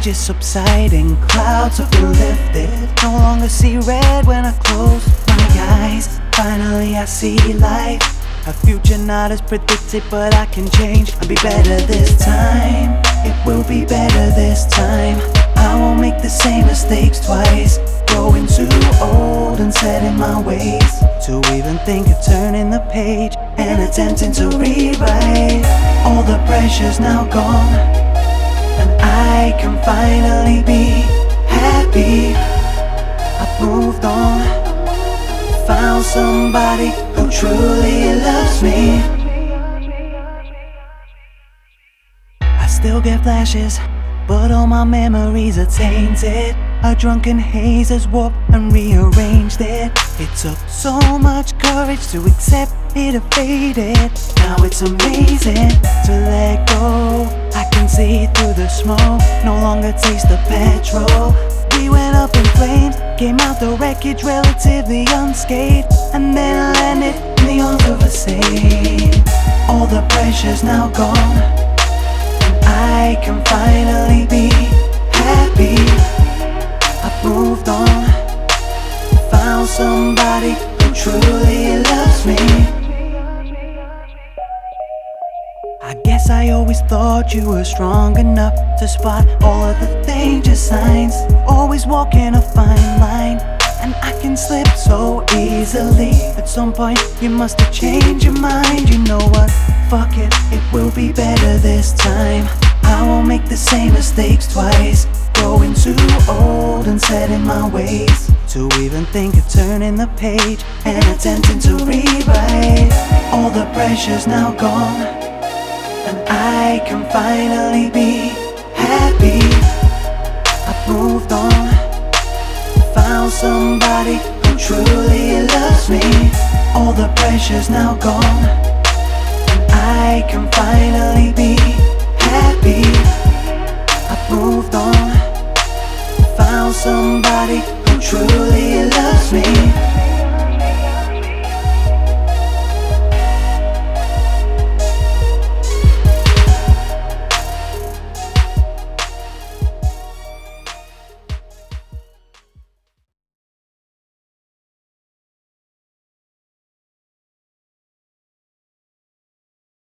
is subsiding, clouds have been lifted. No longer see red when I close my eyes. Finally I see light. A future not as predicted, but I can change. I'll be better this time. It will be better this time. I won't make the same mistakes twice. Growing too old and set in my ways to even think of turning the page and attempting to rewrite. All the pressure's now gone, and I can finally be happy. I've moved on, found somebody who truly loves me. I still get flashes, but all my memories are tainted. A drunken haze has warped and rearranged it. It took so much courage to accept it had faded. Now it's amazing to let go. I can see through the smoke, no longer taste the petrol. We went up in flames, came out the wreckage relatively unscathed, and then landed in the arms of a saint. All the pressure's now gone, and I can finally be happy. I've moved on, found somebody who truly loves me. I guess I always thought you were strong enough to spot all of the danger signs. Always walking a fine line, and I can slip so easily. At some point you must have changed your mind. You know what? Fuck it, it will be better this time. I won't make the same mistakes twice. Growing too old and set in my ways to even think of turning the page and attempting to rewrite. All the pressure's now gone, and I can finally be happy. I've moved on, found somebody who truly loves me. All the pressure's now gone,